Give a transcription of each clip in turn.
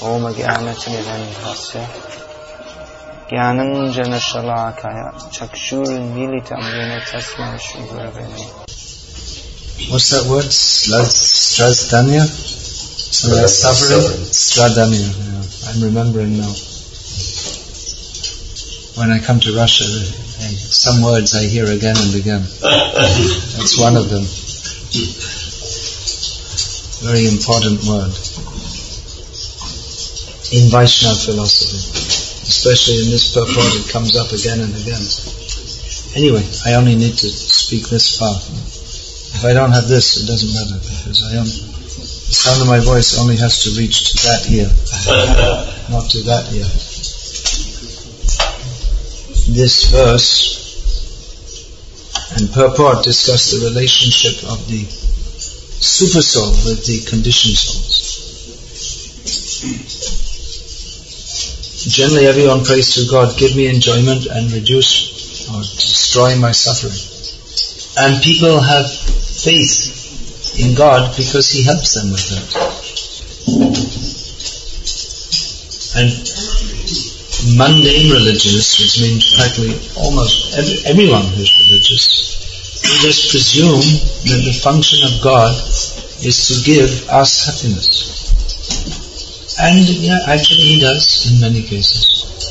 Om Jnanatimirandhasya Jnananjana Shalakaya Chakshurmilitam Yena Tasmai Shri Gurave Namah. What's that word? Strazdanya? Suffering? Stradanya. Yeah. I'm remembering now. When I come to Russia, some words I hear again and again. That's one of them. Very important word. In Vaishnava philosophy. Especially in this purport, it comes up again and again. Anyway, I only need to speak this far. If I don't have this, it doesn't matter, because the sound of my voice only has to reach to that ear, not to that ear. This verse and purport discuss the relationship of the supersoul with the conditioned souls. Generally, everyone prays to God, give me enjoyment and reduce or destroy my suffering. And people have faith in God because He helps them with that. And mundane religious, which means practically almost everyone who's religious, they just presume that the function of God is to give us happiness. And yeah, actually He does in many cases.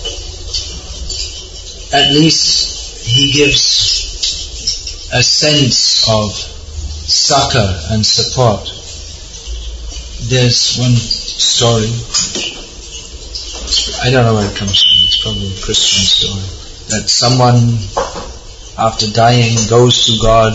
At least He gives a sense of succor and support. There's one story, I don't know where it comes from, it's probably a Christian story, that someone after dying goes to God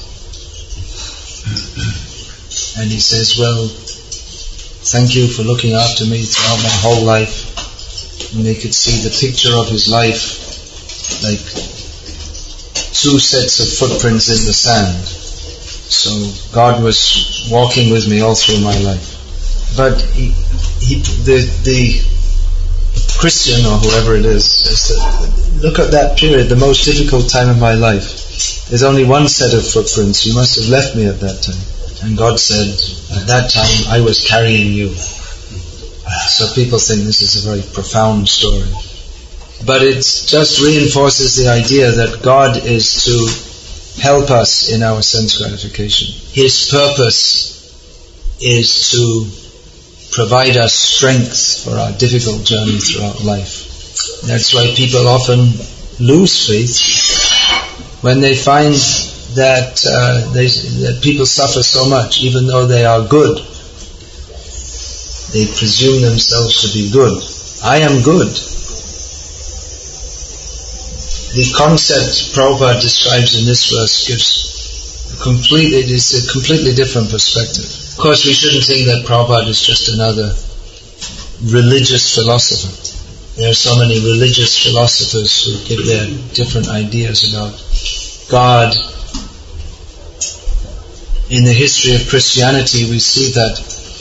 and he says, well, thank you for looking after me throughout my whole life. And they could see the picture of his life like 2 sets of footprints in the sand. So God was walking with me all through my life. But the Christian or whoever it is says that, look at that period, the most difficult time of my life. There's only 1 set of footprints. You must have left me at that time. And God said, at that time I was carrying you. So people think this is a very profound story. But it just reinforces the idea that God is to help us in our sense gratification. His purpose is to provide us strength for our difficult journey throughout life. That's why people often lose faith when they find that that people suffer so much, even though they are good. They presume themselves to be good. I am good. The concept Prabhupada describes in this verse gives a completely different perspective. Of course, we shouldn't think that Prabhupada is just another religious philosopher. There are so many religious philosophers who give their different ideas about God. In the history of Christianity, we see that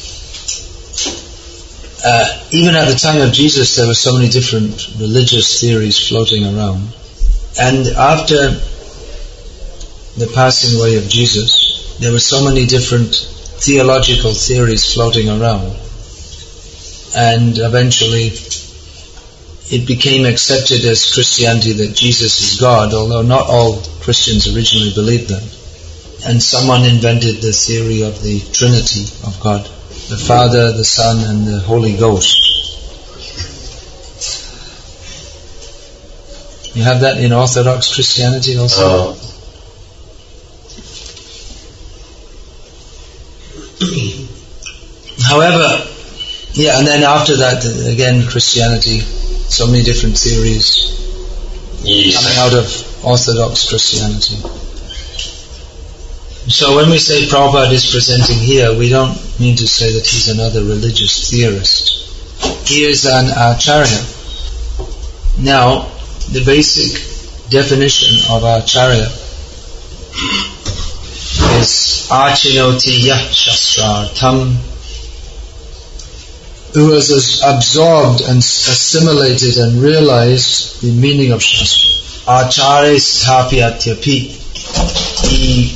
even at the time of Jesus, there were so many different religious theories floating around. And after the passing away of Jesus, there were so many different theological theories floating around. And eventually, it became accepted as Christianity that Jesus is God, although not all Christians originally believed that. And someone invented the theory of the Trinity of God, the Father, the Son, and the Holy Ghost. You have that in Orthodox Christianity also? However, yeah, and then after that, again, Christianity, so many different theories coming out of Orthodox Christianity. So when we say Prabhupada is presenting here, we don't mean to say that he's another religious theorist. He is an Acharya. Now, the basic definition of Acharya is Achinoti Yah Shastrartham, who has absorbed and assimilated and realized the meaning of Shastra. Acharya Sthapyatyapi. He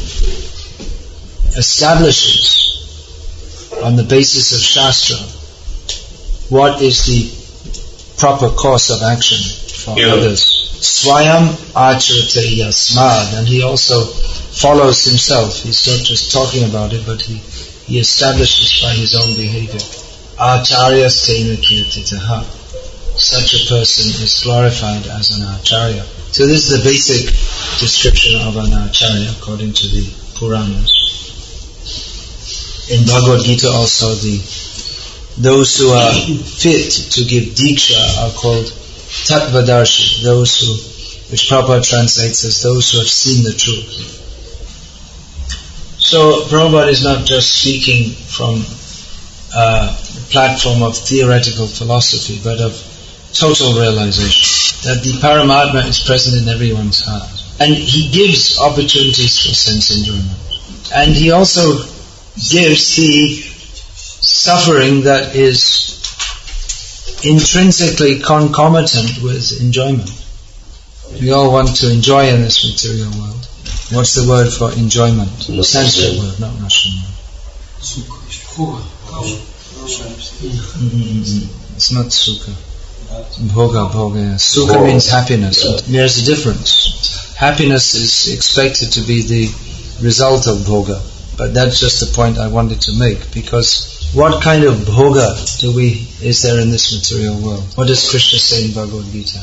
establishes on the basis of Shastra what is the proper course of action for others. Swayam acharate yasmad, and he also follows himself. He's not just talking about it, but he establishes by his own behavior. Acharyastena kirtitaha. Such a person is glorified as an acharya. So this is the basic description of an acharya according to the Puranas. In Bhagavad Gita also, those who are fit to give diksha are called tattvadarshi, which Prabhupada translates as those who have seen the truth. So Prabhupada is not just speaking from a platform of theoretical philosophy, but of total realization that the Paramatma is present in everyone's heart. And he gives opportunities for sense enjoyment. And he also gives the suffering that is intrinsically concomitant with enjoyment. We all want to enjoy in this material world. What's the word for enjoyment? Sanskrit word, not Russian word. It's not sukha. Bhoga. Sukha means happiness. There's a difference. Happiness is expected to be the result of bhoga. But that's just the point I wanted to make, because what kind of bhoga is there in this material world? What does Krishna say in Bhagavad Gita?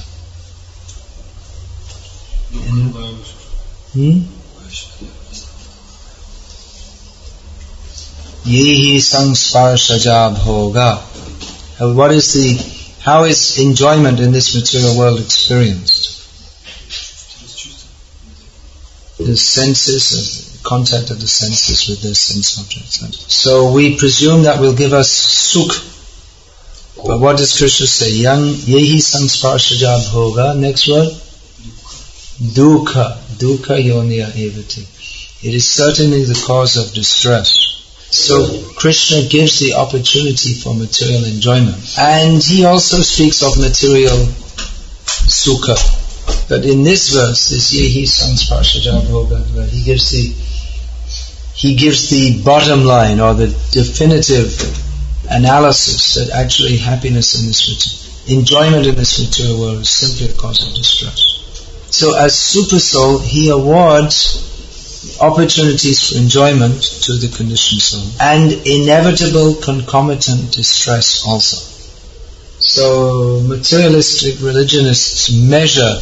Yehi sangsparshaja bhoga. How is enjoyment in this material world experienced? The senses, contact of the senses with their sense objects. So we presume that will give us sukh. But what does Krishna say? Yehi sangsparshaja bhoga. Next word? Dukkha. Dukkha yoniya evati. It is certainly the cause of distress. So Krishna gives the opportunity for material enjoyment. And he also speaks of material sukha. But in this verse, this yehi sangsparshaja bhoga, he gives the bottom line or the definitive analysis that actually happiness in this enjoyment in this material world is simply a cause of distress. So as Super Soul, he awards opportunities for enjoyment to the conditioned soul and inevitable concomitant distress also. So materialistic religionists measure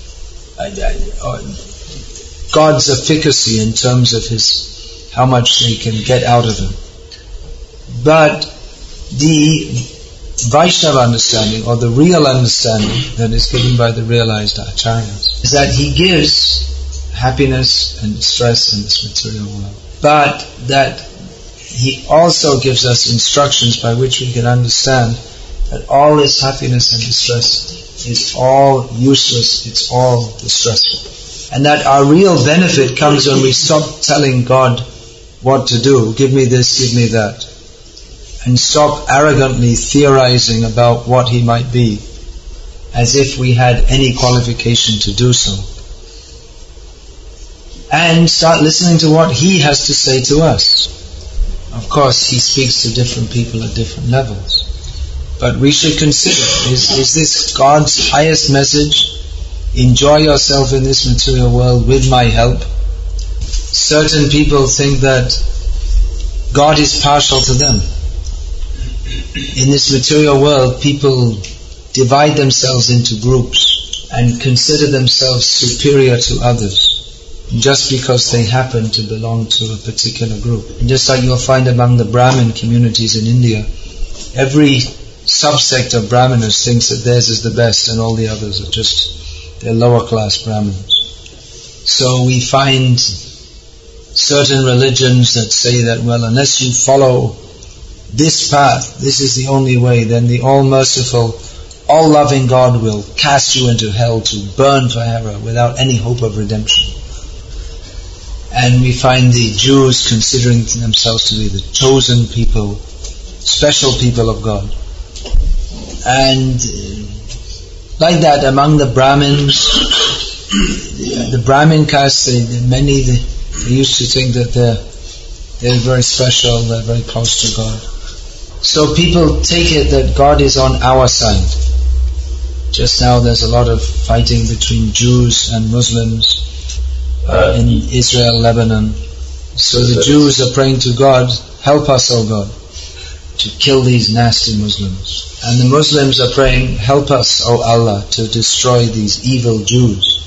God's efficacy in terms of how much they can get out of him. But the Vaishnava understanding, or the real understanding that is given by the realized acharyas, is that he gives happiness and distress in this material world, but that he also gives us instructions by which we can understand that all this happiness and distress is all useless, it's all distressful. And that our real benefit comes when we stop telling God what to do, give me this, give me that, and stop arrogantly theorizing about what he might be, as if we had any qualification to do so. And start listening to what he has to say to us. Of course, he speaks to different people at different levels. But we should consider, is this God's highest message? Enjoy yourself in this material world with my help. Certain people think that God is partial to them. In this material world, people divide themselves into groups and consider themselves superior to others just because they happen to belong to a particular group. And just like you'll find among the Brahmin communities in India, every subsect of Brahmanas thinks that theirs is the best and all the others are they're lower class Brahmins. So we find certain religions that say that, well, unless you follow this path, this is the only way, then the all-merciful, all-loving God will cast you into hell to burn forever without any hope of redemption. And we find the Jews considering themselves to be the chosen people, special people of God. And like that, among the Brahmins, the Brahmin caste, they used to think that they're very special, they're very close to God. So people take it that God is on our side. Just now there's a lot of fighting between Jews and Muslims in Israel, Lebanon. So the Jews are praying to God, help us, O God, to kill these nasty Muslims. And the Muslims are praying, help us, O Allah, to destroy these evil Jews.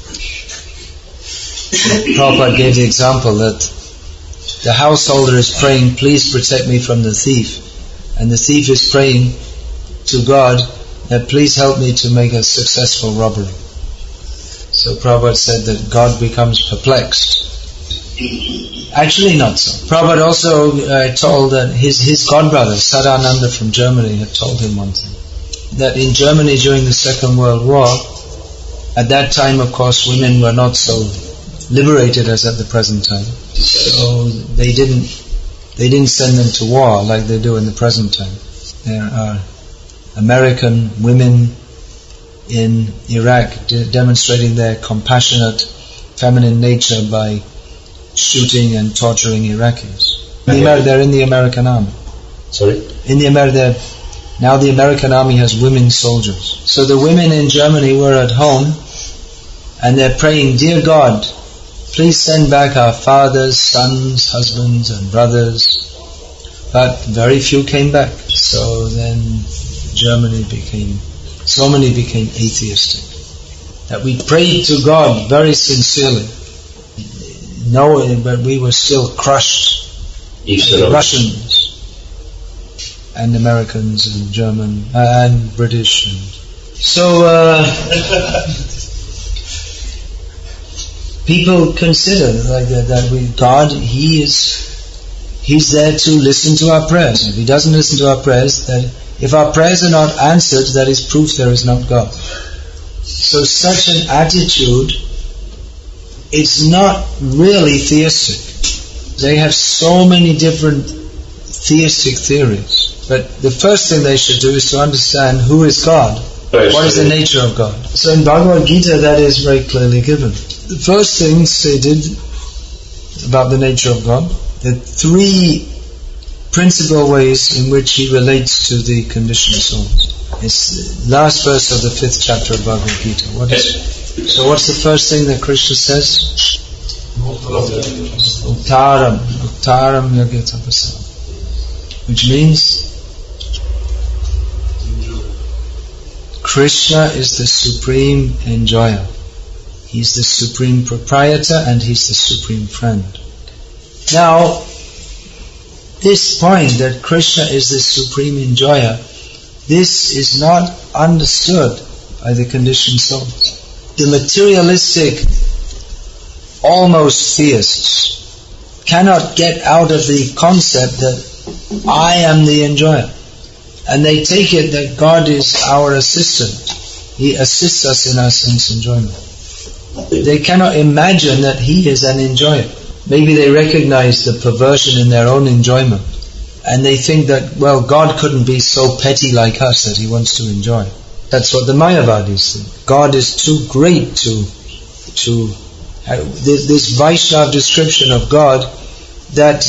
Prabhupada gave the example that the householder is praying, please protect me from the thief. And the thief is praying to God that please help me to make a successful robbery. So Prabhupada said that God becomes perplexed. Actually not so. Prabhupada also told that his godbrother, Sadananda from Germany, had told him one thing. That in Germany during the Second World War, at that time of course women were not so liberated as at the present time. So they didn't send them to war like they do in the present time. There are American women in Iraq demonstrating their compassionate feminine nature by shooting and torturing Iraqis. They're in the American army. Sorry? Now the American army has women soldiers. So the women in Germany were at home and they're praying, dear God, please send back our fathers, sons, husbands and brothers. But very few came back. So then so many became atheistic. That we prayed to God very sincerely, knowing that we were still crushed. The Russians and Americans and German and British. So people consider like that God, He's there to listen to our prayers. If He doesn't listen to our prayers, that if our prayers are not answered, that is proof there is not God. So such an attitude, it's not really theistic. They have so many different theistic theories. But the first thing they should do is to understand who is God. What is the nature of God? So in Bhagavad Gita that is very clearly given. The first thing stated about the nature of God, the three principal ways in which He relates to the conditioned souls. It's the last verse of the 5th chapter of Bhagavad Gita. So what's the first thing that Krishna says? Uttaram Yagyatapasam. Which means Krishna is the supreme enjoyer. He's the supreme proprietor and He's the supreme friend. Now, this point that Krishna is the supreme enjoyer, this is not understood by the conditioned souls. The materialistic, almost theists cannot get out of the concept that I am the enjoyer. And they take it that God is our assistant. He assists us in our sense enjoyment. They cannot imagine that He is an enjoyer. Maybe they recognize the perversion in their own enjoyment. And they think that, well, God couldn't be so petty like us that He wants to enjoy. That's what the Mayavadis think. God is too great to this Vaishnava description of God that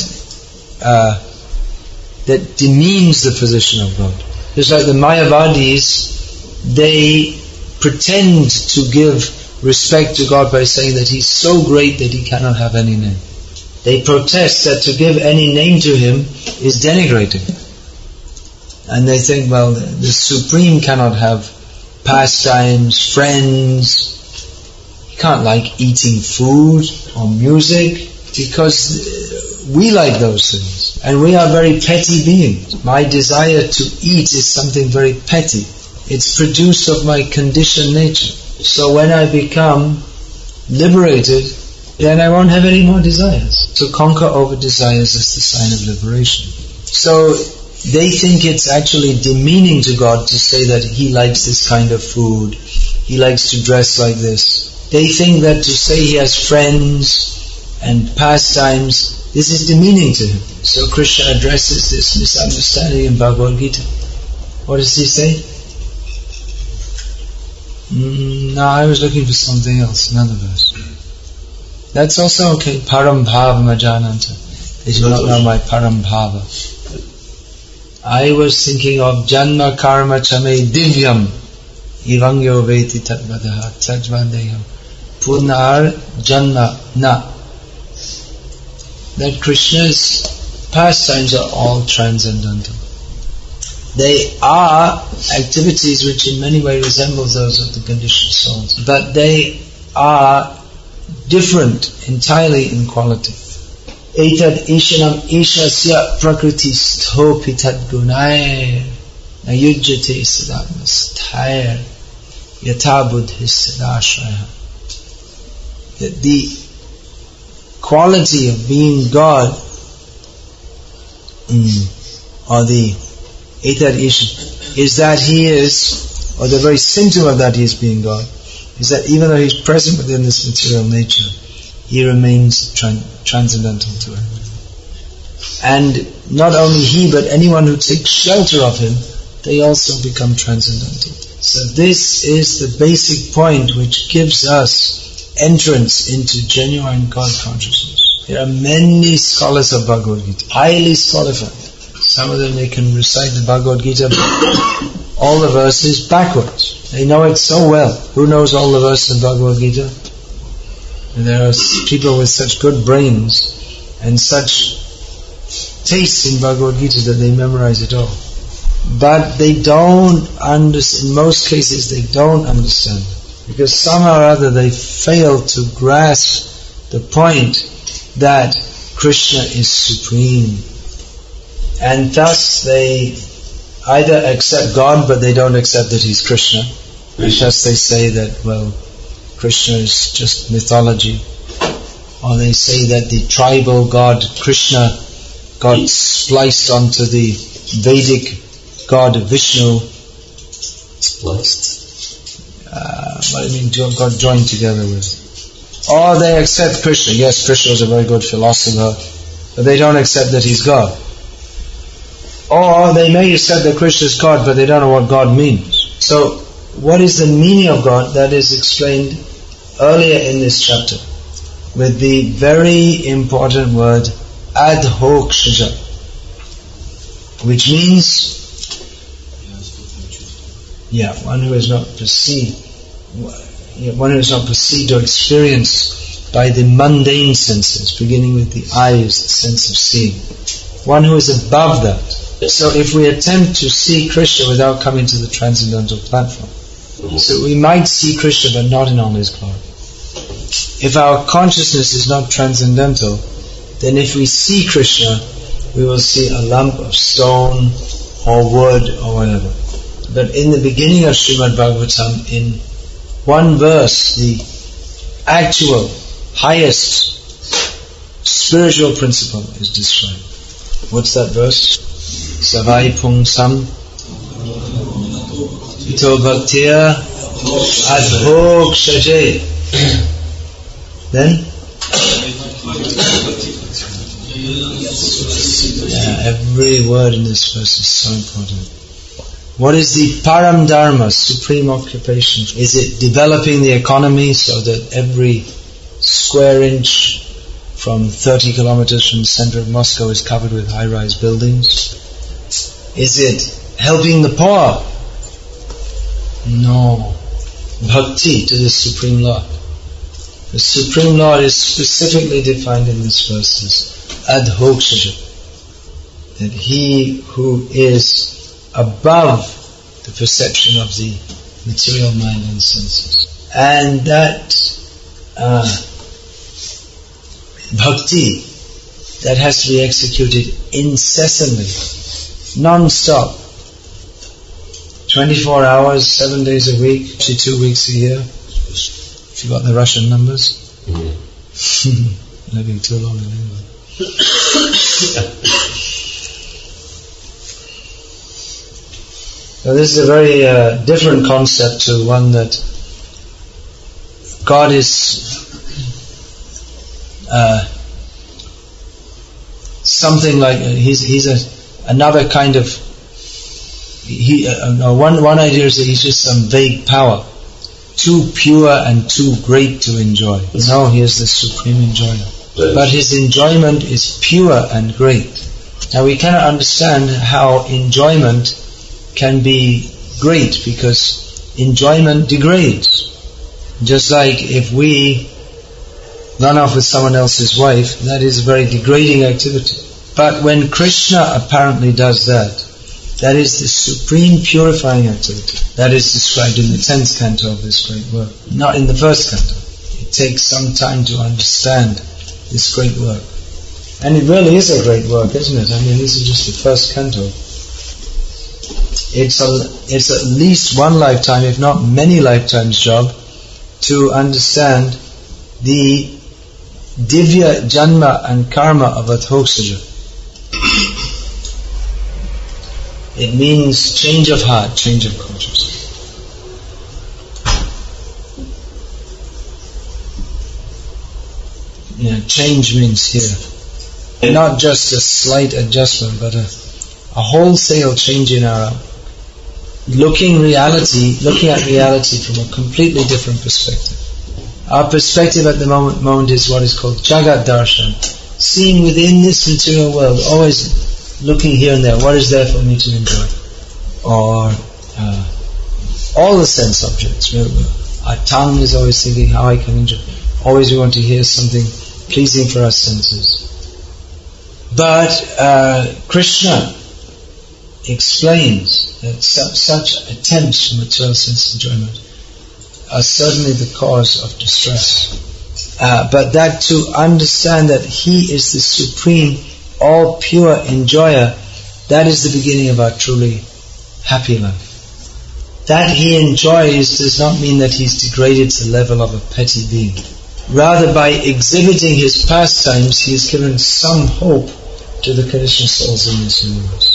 demeans the position of God. Just like the Mayavadis, they pretend to give respect to God by saying that He's so great that He cannot have any name. They protest that to give any name to Him is denigrating. And they think, well, the Supreme cannot have pastimes, friends. He can't like eating food or music because we like those things. And we are very petty beings. My desire to eat is something very petty. It's produced of my conditioned nature. So when I become liberated, then I won't have any more desires. To conquer over desires is the sign of liberation. So they think it's actually demeaning to God to say that He likes this kind of food, He likes to dress like this. They think that to say He has friends and pastimes, this is demeaning to Him. So Krishna addresses this misunderstanding in Bhagavad Gita. What does He say? No, I was looking for something else, another verse. That's also okay. Param Bhava Majananta. They do not know my Param Bhava. I was thinking of Janma Karma Chame Divyam Ivangyo Veti Tatvadaha Tajvandeham Punar Janma Na. That Krishna's pastimes are all transcendental. They are activities which in many ways resemble those of the conditioned souls, but they are different entirely in quality. Etad ishanam ishasya prakritisto pitad gunair nayujjate sadatmasthayar yata buddhis sadashraya. That the quality of being God, or the Etad Ishan, is that He is, or the very symptom of that He is being God, is that even though He is present within this material nature, He remains transcendental to it. And not only He, but anyone who takes shelter of Him, they also become transcendental. So this is the basic point which gives us entrance into genuine God consciousness. There are many scholars of Bhagavad Gita, highly qualified. Some of them, they can recite the Bhagavad Gita, all the verses backwards. They know it so well. Who knows all the verses of Bhagavad Gita? And there are people with such good brains and such taste in Bhagavad Gita that they memorize it all. But they don't understand, in most cases they don't understand. Because somehow or other they fail to grasp the point that Krishna is supreme. And thus they either accept God but they don't accept that He's Krishna. Because they say that, well, Krishna is just mythology. Or they say that the tribal god Krishna got spliced onto the Vedic god Vishnu. Spliced? What do you mean, got joined together with? Or they accept Krishna. Yes, Krishna is a very good philosopher, but they don't accept that He's God. Or they may accept that Krishna is God, but they don't know what God means. So, what is the meaning of God? That is explained earlier in this chapter with the very important word adhokshaja, which means one who is not perceived or experienced by the mundane senses, beginning with the eyes, the sense of seeing. One who is above that. So if we attempt to see Krishna without coming to the transcendental platform, so we might see Krishna but not in all His glory. If our consciousness is not transcendental, then if we see Krishna, we will see a lump of stone or wood or whatever. But in the beginning of Srimad Bhagavatam, in one verse, the actual, highest spiritual principle is described. What's that verse? Savai pungsam ito bhaktiya adhokshaje. Then? Every word in this verse is so important. What is the param dharma, supreme occupation? Is it developing the economy so that every square inch from 30 kilometers from the center of Moscow is covered with high-rise buildings? Is it helping the poor? No. Bhakti to the Supreme Lord. The Supreme Lord is specifically defined in this verse as adhokshaja, that He who is above the perception of the material mind and senses. And that bhakti that has to be executed incessantly, non-stop, 24 hours, 7 days a week, 52 weeks a year. If you got the Russian numbers? Living too long in England. Now this is a very different concept to one that God is something like He's another kind of. One idea is that He's just some vague power, too pure and too great to enjoy. No, He is the supreme enjoyer. But His enjoyment is pure and great. Now we cannot understand how enjoyment can be great, because enjoyment degrades. Just like if we run off with someone else's wife, that is a very degrading activity. But when Krishna apparently does that, that is the supreme purifying activity. That is described in the 10th canto of this great work, not in the 1st canto. It takes some time to understand this great work. And it really is a great work, isn't it? I mean, this is just the 1st canto. It's at least one lifetime, if not many lifetimes job, to understand the Divya Janma and Karma of Adhoksaja. It means change of heart, change of consciousness. Change means here not just a slight adjustment, but a wholesale change in our looking at reality from a completely different perspective. Our perspective at the moment is what is called Jagat Darshan, seeing within this material world, always looking here and there, what is there for me to enjoy? Or all the sense objects. Our tongue is always thinking how I can enjoy. Always we want to hear something pleasing for our senses. But Krishna explains that such attempts to material sense enjoyment are certainly the cause of distress. But that to understand that He is the supreme, all pure enjoyer, that is the beginning of our truly happy life. That He enjoys does not mean that He's degraded to the level of a petty being. Rather, by exhibiting His pastimes, He has given some hope to the conditioned souls in this universe.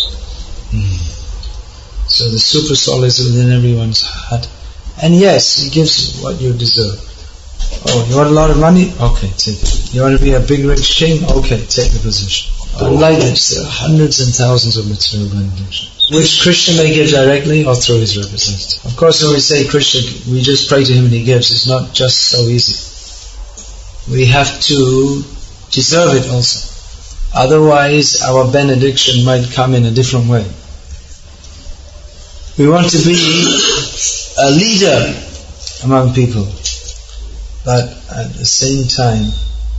So the super soul is within everyone's heart. And yes, He gives what you deserve. Oh, you want a lot of money? Okay, take it. You want to be a big rich king? Okay, take the position. Unlike this, there are hundreds and thousands of material benedictions, which Krishna may give directly or through His representative. Of course, when we say Krishna, we just pray to Him and He gives. It's not just so easy. We have to deserve it also. Otherwise, our benediction might come in a different way. We want to be a leader among people, but at the same time,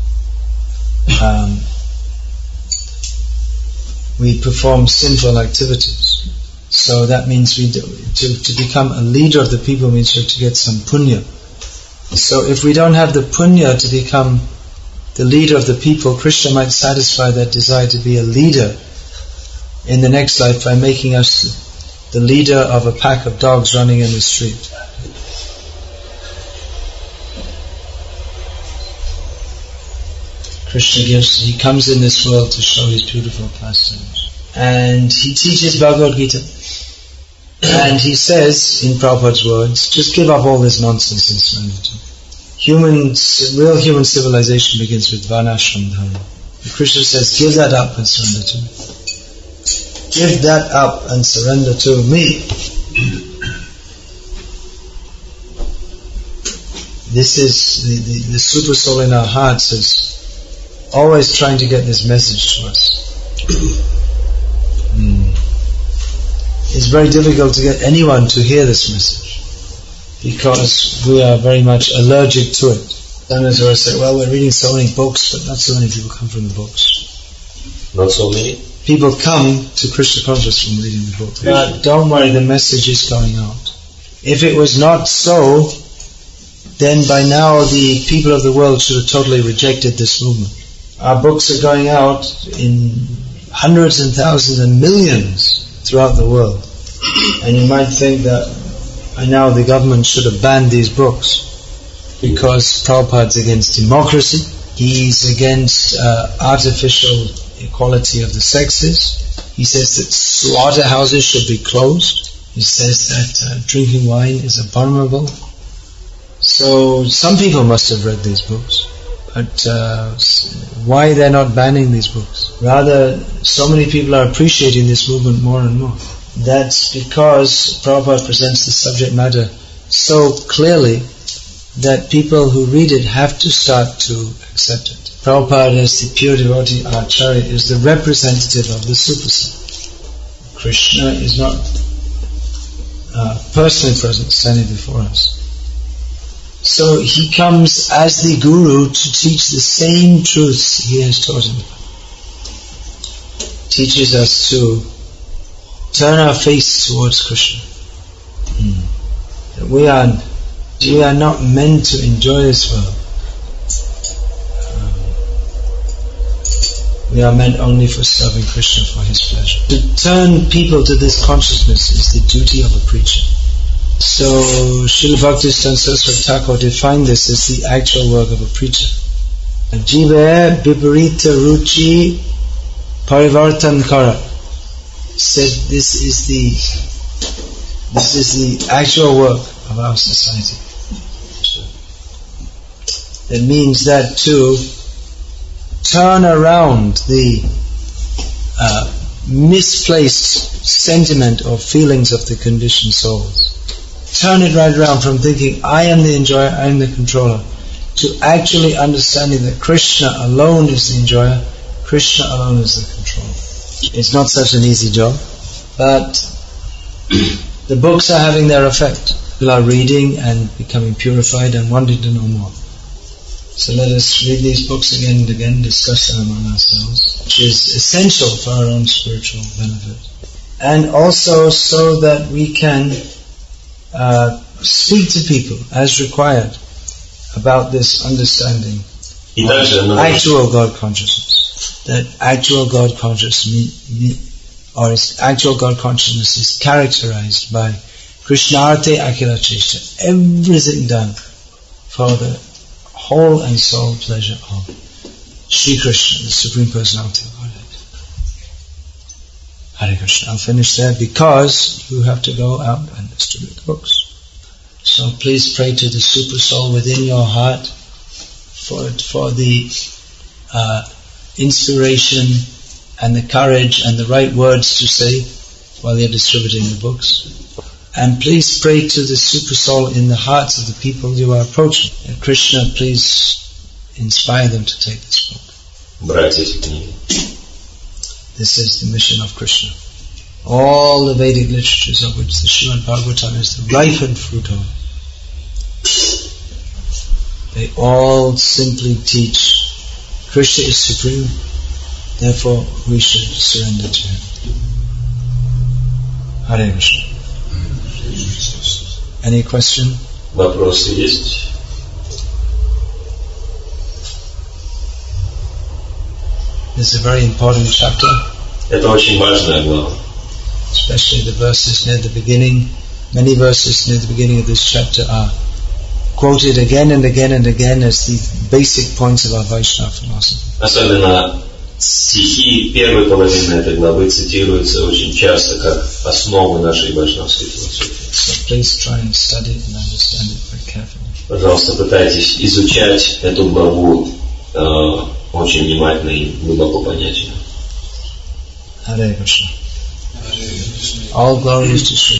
we perform sinful activities. So that means to become a leader of the people means you have to get some punya. So if we don't have the punya to become the leader of the people, Krishna might satisfy that desire to be a leader in the next life by making us the leader of a pack of dogs running in the street. Krishna He comes in this world to show His beautiful pastimes. And He teaches Bhagavad Gita. And He says, in Prabhupada's words, just give up all this nonsense and surrender to me. Real human civilization begins with Varnashram Dharma. Krishna says, give that up and surrender to me. Give that up and surrender to me. This is the super soul in our hearts is always trying to get this message to us. It's very difficult to get anyone to hear this message because we are very much allergic to it. Sometimes we say, well, we're reading so many books, but not so many people come from the books. Not so many? People come to Krishna consciousness from reading the book. But don't worry, the message is going out. If it was not so, then by now the people of the world should have totally rejected this movement. Our books are going out in hundreds and thousands and millions throughout the world. And you might think that by now the government should have banned these books because Prabhupada's against democracy, he's against artificial equality of the sexes. He says that slaughterhouses should be closed. He says that drinking wine is abominable. So some people must have read these books. But why they're not banning these books? Rather, so many people are appreciating this movement more and more. That's because Prabhupada presents the subject matter so clearly that people who read it have to start to accept it. Prabhupada, as the pure devotee Acharya, is the representative of the Super Soul. Krishna is not personally present, standing before us. So he comes as the Guru to teach the same truths he has taught him. Teaches us to turn our face towards Krishna. That we are not meant to enjoy this world. We are meant only for serving Krishna for his pleasure. To turn people to this consciousness is the duty of a preacher. So Srila Bhaktisiddhanta Saraswati Thakur defined this as the actual work of a preacher. Jive viparita ruchi parivartan kara. Said this is the actual work of our society. It means that to turn around the misplaced sentiment or feelings of the conditioned souls. Turn it right around from thinking, I am the enjoyer, I am the controller, to actually understanding that Krishna alone is the enjoyer, Krishna alone is the controller. It's not such an easy job, but the books are having their effect. People are reading and becoming purified and wanting to know more. So let us read these books again and again, discuss them among ourselves, which is essential for our own spiritual benefit. And also so that we can speak to people as required about this understanding of actual God consciousness. That actual God consciousness actual God consciousness is characterized by Krishnarte Akila Cheshta, everything done for the whole and sole pleasure of Sri Krishna, the Supreme Personality of Godhead. Hare Krishna. I'll finish there because you have to go out and distribute the books. So please pray to the Super Soul within your heart for the inspiration and the courage and the right words to say while you're distributing the books. And please pray to the Super Soul in the hearts of the people you are approaching. And Krishna, please inspire them to take this book. This is the mission of Krishna. All the Vedic literatures of which the Srimad Bhagavatam is the ripened fruit of, they all simply teach Krishna is supreme, therefore we should surrender to him. Hare Krishna. Any question? Вопросы есть? This is a very important chapter. Это очень важная глава. Especially the verses near the beginning. Many verses near the beginning of this chapter are quoted again and again and again as the basic points of our Vaishnava philosophy. Особенно стихи первой половины этой главы цитируются очень часто как основы нашей вайшнавской философии. So please try and study it and understand it very carefully. Пожалуйста, пытайтесь изучать эту главу очень внимательно и глубоко понять ее. Hare Krishna. All glories to Sri